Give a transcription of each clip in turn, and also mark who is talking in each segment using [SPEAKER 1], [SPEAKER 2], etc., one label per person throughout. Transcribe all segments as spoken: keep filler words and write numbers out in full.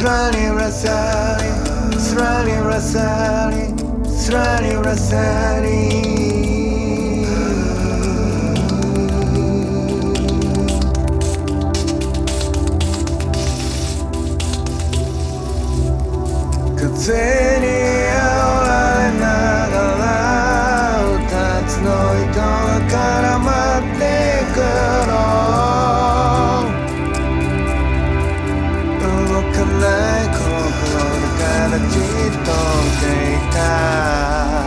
[SPEAKER 1] Slowly rustling, slowly rustling, slowly rustling. 風に煽られながら二つの糸が絡まってくの動かない心からじっと見ていた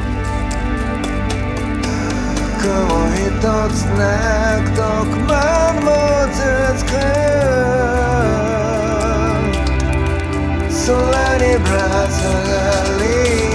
[SPEAKER 1] 雲一つなくどこまでも続く空にぶら下がり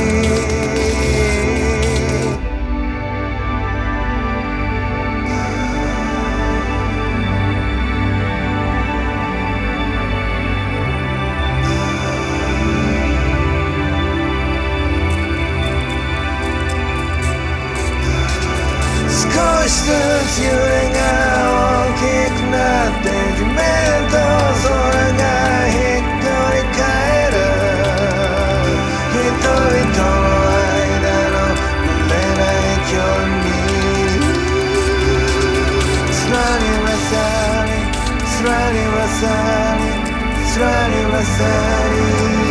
[SPEAKER 1] 少しずつ揺れが大きくなって地面と空がひっくり返る人々の間の埋めない距離に Slowly rustling, slowly rustling, slowly rustling